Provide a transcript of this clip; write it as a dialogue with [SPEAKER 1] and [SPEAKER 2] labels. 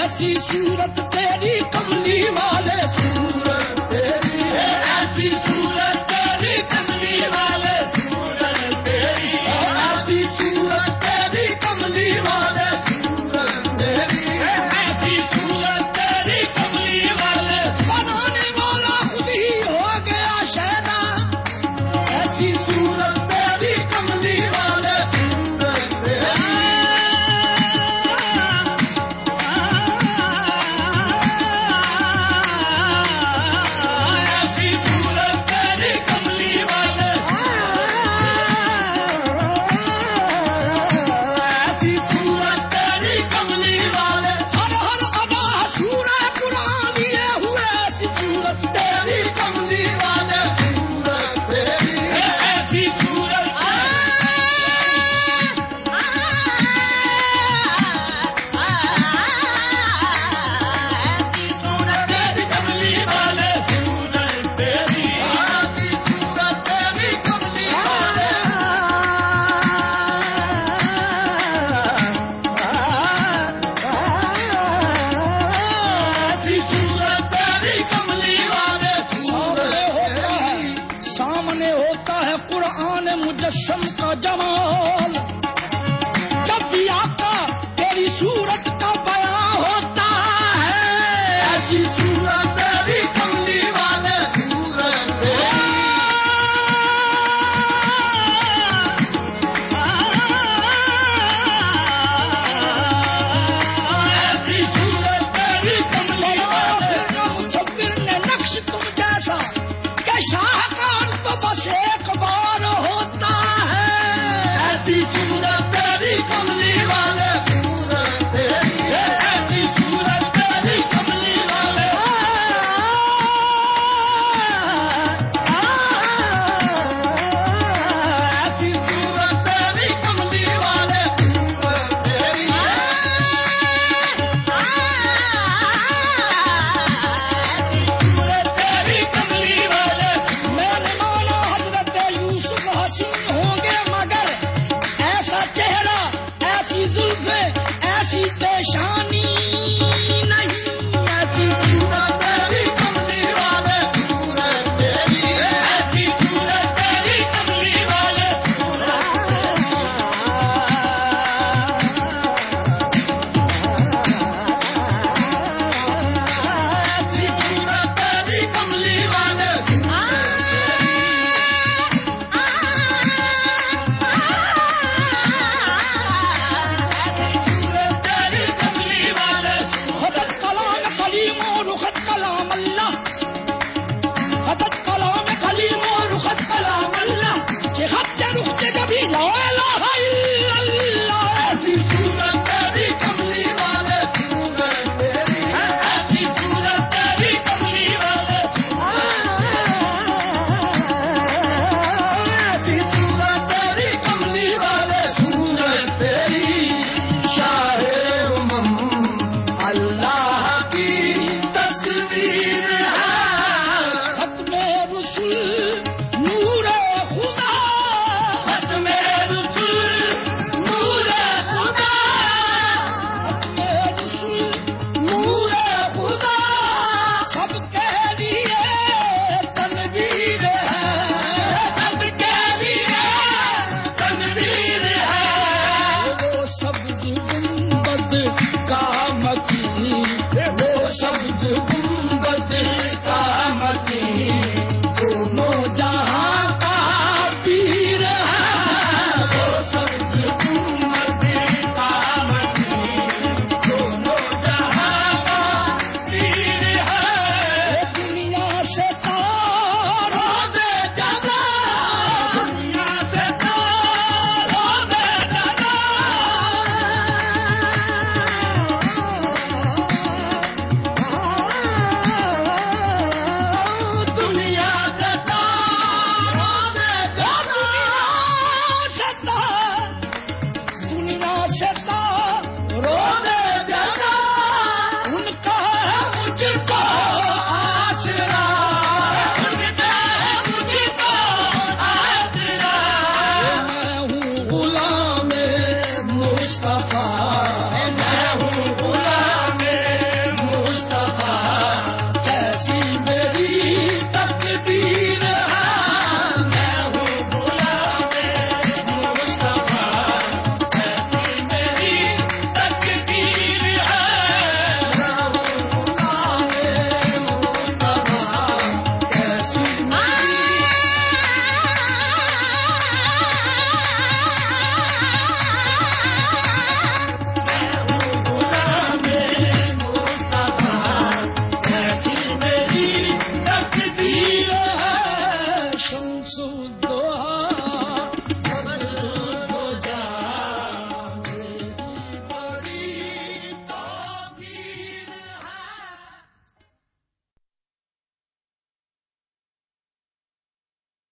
[SPEAKER 1] ऐसी सूरत तेरी कमली वाले, सूरत तेरी ऐसी सूरत तेरी कमली वाले, सूरत तेरी ऐसी सूरत तेरी कमली वाले, सूरत तेरी ऐसी सूरत तेरी कमली वाले। बनाने वाला खुद ही हो गया शैदा, ऐसी सूरत तेरी कमली वाले, सूरत तेरी ऐसी सूरत तेरी कमली वाले, ऐसी सूरत तेरी कमली वाले। हर हर अदा सूरह कुरान लिए हुए, ऐसी सूरत तेरी कमली वाले, सूरत तेरी ऐसी सूरत तेरी कमली वाले, सूरत तेरी ऐसी सूरत तेरी कमली वाले, ऐसी सूरत तेरी कमली वाले। सामने होता है कुरान मुजस्सम का जमाल, जब भी आका तेरी सूरत का बयां होता है, ऐसी सूरत तेरी कमली वाले, सूरत तेरी ऐसी सूरत तेरी कमली वाले। मुसव्विर ने नक्श तुम जैसा कि शाहकार तो बस एक बार होता है, ऐसी सूरत तेरी कमली वाले, सूरत तेरी ऐसी सूरत तेरी कमली वाले, ऐसी सूरत तेरी कमली वाले, सूरत तेरी सूरत तेरी कमली वाले। मैंने माना हजरत यूसुफ हसीन होंगे, मगर ऐसा चेहरा, ऐसी जुल्फे, ऐसी पेशानी नहीं, ऐसी सूरत तेरी कमली वाले, सूरत तेरी ऐसी सूरत तेरी कमली वाले, ऐसी सूरत तेरी कमली वाले, सूरत तेरी कमली वाले। हदत कलाम कलीम और रुखत कलाम अल्लाह, हदत कलाम कलीम और रुखत कलाम अल्लाह, जिहत रुख के कभी ला इलाहा इल्लल्लाह, ऐसी सूरत तेरी कमली वाले, सूरत तेरी ऐसी सूरत तेरी कमली वाले, ऐसी सूरत तेरी कमली वाले, सूरत तेरी शाहे उम्म अल्लाह की तस्वीर है, खत्मे रसूल नूरे खुदा, खत्मे रसूल नूरे खुदा, खत्मे रसूल नूरे खुदा, सबके लिए तनवीर है, सबके लिए तनवीर है। वो सब्ज गुंबद का मकीन